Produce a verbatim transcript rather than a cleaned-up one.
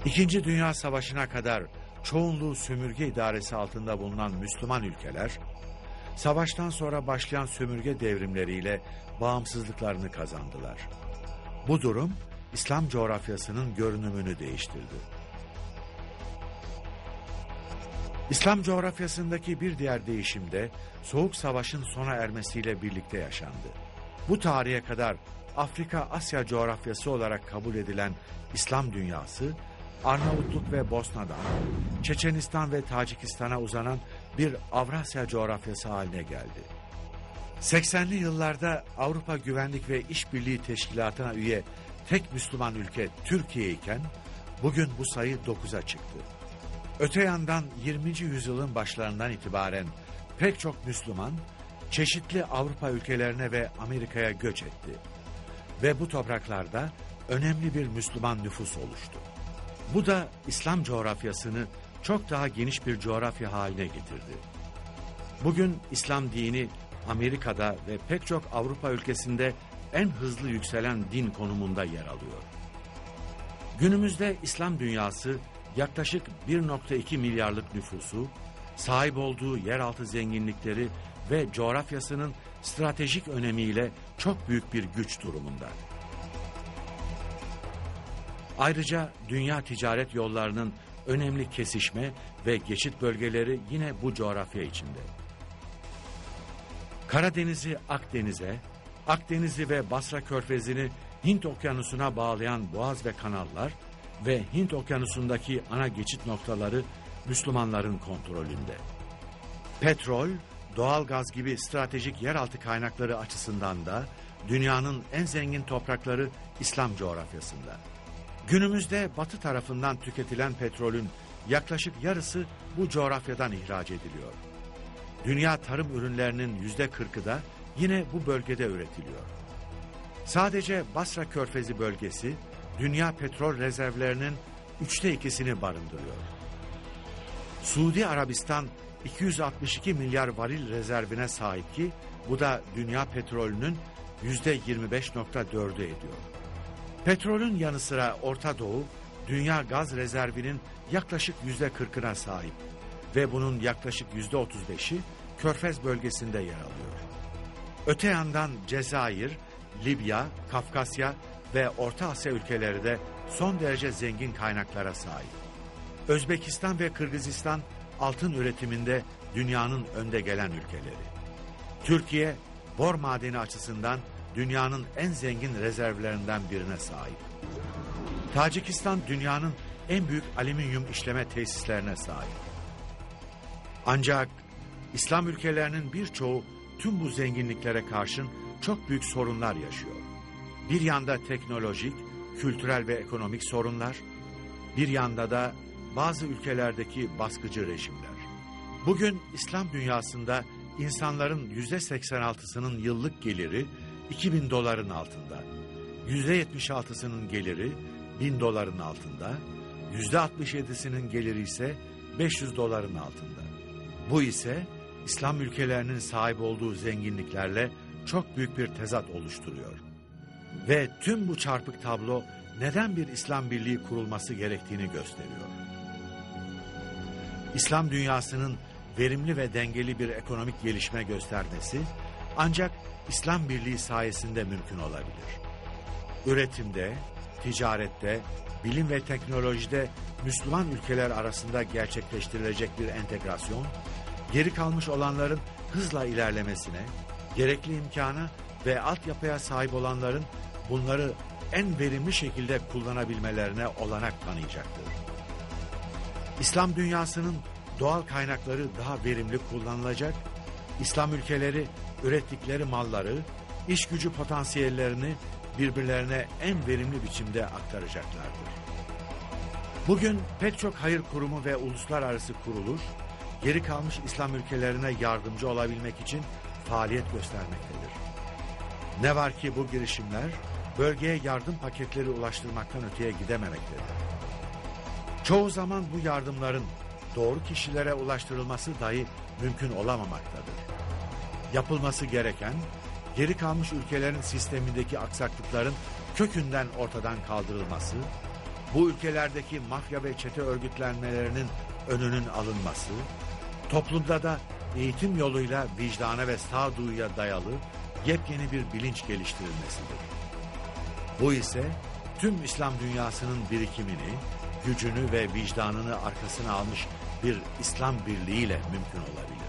İkinci Dünya Savaşı'na kadar çoğunluğu sömürge idaresi altında bulunan Müslüman ülkeler, savaştan sonra başlayan sömürge devrimleriyle bağımsızlıklarını kazandılar. Bu durum, İslam coğrafyasının görünümünü değiştirdi. İslam coğrafyasındaki bir diğer değişim de Soğuk Savaş'ın sona ermesiyle birlikte yaşandı. Bu tarihe kadar Afrika-Asya coğrafyası olarak kabul edilen İslam dünyası, Arnavutluk ve Bosna'dan, Çeçenistan ve Tacikistan'a uzanan bir Avrasya coğrafyası haline geldi. seksenli yıllarda Avrupa Güvenlik ve İşbirliği Teşkilatı'na üye tek Müslüman ülke Türkiye iken, bugün bu sayı dokuza çıktı. Öte yandan yirminci yüzyılın başlarından itibaren pek çok Müslüman, çeşitli Avrupa ülkelerine ve Amerika'ya göç etti. Ve bu topraklarda önemli bir Müslüman nüfus oluştu. Bu da İslam coğrafyasını çok daha geniş bir coğrafya haline getirdi. Bugün İslam dini Amerika'da ve pek çok Avrupa ülkesinde en hızlı yükselen din konumunda yer alıyor. Günümüzde İslam dünyası yaklaşık bir nokta iki milyarlık nüfusu, sahip olduğu yeraltı zenginlikleri ve coğrafyasının stratejik önemiyle çok büyük bir güç durumunda. Ayrıca dünya ticaret yollarının önemli kesişme ve geçit bölgeleri yine bu coğrafya içinde. Karadeniz'i Akdeniz'e, Akdeniz'i ve Basra Körfezi'ni Hint Okyanusu'na bağlayan boğaz ve kanallar ve Hint Okyanusu'ndaki ana geçit noktaları Müslümanların kontrolünde. Petrol, doğalgaz gibi stratejik yeraltı kaynakları açısından da dünyanın en zengin toprakları İslam coğrafyasında. Günümüzde batı tarafından tüketilen petrolün yaklaşık yarısı bu coğrafyadan ihraç ediliyor. Dünya tarım ürünlerinin yüzde kırkı da yine bu bölgede üretiliyor. Sadece Basra Körfezi bölgesi, dünya petrol rezervlerinin üçte ikisini barındırıyor. Suudi Arabistan iki yüz altmış iki milyar varil rezervine sahip ki, bu da dünya petrolünün yüzde yirmi beş nokta dördü ediyor. Petrolün yanı sıra Orta Doğu, dünya gaz rezervinin yaklaşık yüzde kırkına sahip ve bunun yaklaşık yüzde otuz beşi Körfez bölgesinde yer alıyor. Öte yandan Cezayir, Libya, Kafkasya ve Orta Asya ülkeleri de son derece zengin kaynaklara sahip. Özbekistan ve Kırgızistan altın üretiminde dünyanın önde gelen ülkeleri. Türkiye, bor madeni açısından dünyanın en zengin rezervlerinden birine sahip. Tacikistan dünyanın en büyük alüminyum işleme tesislerine sahip. Ancak İslam ülkelerinin birçoğu tüm bu zenginliklere karşın çok büyük sorunlar yaşıyor. Bir yanda teknolojik, kültürel ve ekonomik sorunlar, bir yanda da bazı ülkelerdeki baskıcı rejimler. Bugün İslam dünyasında insanların yüzde seksen altısının yıllık geliri iki bin doların altında, yüzde yetmiş altısının geliri bin doların altında, yüzde altmış yedisinin geliri ise beş yüz doların altında. Bu ise İslam ülkelerinin sahip olduğu zenginliklerle çok büyük bir tezat oluşturuyor. Ve tüm bu çarpık tablo neden bir İslam Birliği kurulması gerektiğini gösteriyor. İslam dünyasının verimli ve dengeli bir ekonomik gelişme göstermesi ancak İslam Birliği sayesinde mümkün olabilir. Üretimde, ticarette, bilim ve teknolojide Müslüman ülkeler arasında gerçekleştirilecek bir entegrasyon, geri kalmış olanların hızla ilerlemesine, gerekli imkana ve altyapıya sahip olanların bunları en verimli şekilde kullanabilmelerine olanak tanıyacaktır. İslam dünyasının doğal kaynakları daha verimli kullanılacak, İslam ülkeleri ürettikleri malları, iş gücü potansiyellerini birbirlerine en verimli biçimde aktaracaklardır. Bugün pek çok hayır kurumu ve uluslararası kuruluş, geri kalmış İslam ülkelerine yardımcı olabilmek için faaliyet göstermektedir. Ne var ki bu girişimler, bölgeye yardım paketleri ulaştırmaktan öteye gidememektedir. Çoğu zaman bu yardımların doğru kişilere ulaştırılması dahi mümkün olamamaktadır. Yapılması gereken, geri kalmış ülkelerin sistemindeki aksaklıkların kökünden ortadan kaldırılması, bu ülkelerdeki mafya ve çete örgütlenmelerinin önünün alınması, toplumda da eğitim yoluyla vicdana ve sağduyuya dayalı yepyeni bir bilinç geliştirilmesidir. Bu ise tüm İslam dünyasının birikimini, gücünü ve vicdanını arkasına almış bir İslam birliğiyle mümkün olabilir.